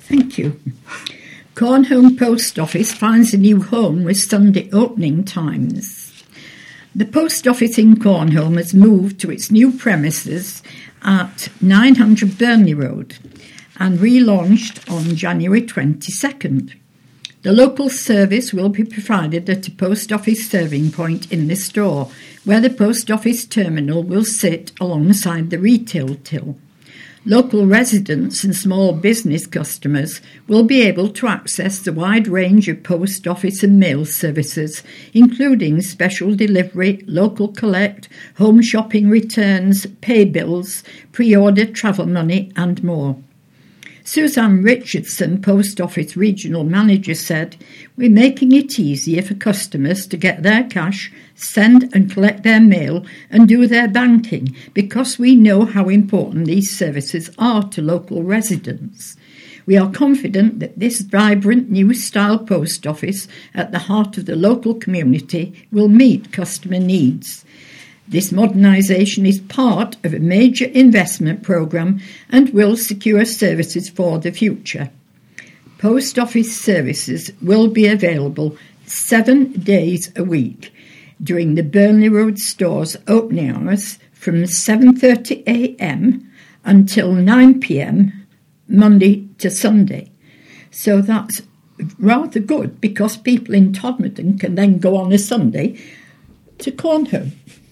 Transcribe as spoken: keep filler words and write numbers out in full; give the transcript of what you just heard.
Thank you. Cornholme Post Office finds a new home with Sunday opening times. The post office in Cornholme has moved to its new premises at nine hundred Burnley Road and relaunched on January twenty-second. The local service will be provided at a post office serving point in the store, where the post office terminal will sit alongside the retail till. Local residents and small business customers will be able to access the wide range of post office and mail services, including special delivery, local collect, home shopping returns, pay bills, pre-order travel money and more. Suzanne Richardson, Post Office Regional Manager, said, "We're making it easier for customers to get their cash, send and collect their mail and do their banking because we know how important these services are to local residents. We are confident that this vibrant new-style post office at the heart of the local community will meet customer needs. This modernisation is part of a major investment programme and will secure services for the future. Post office services will be available seven days a week during the Burnley Road store's opening hours from seven thirty a m until nine p m Monday to Sunday. So that's rather good because people in Todmorden can then go on a Sunday to Cornholme.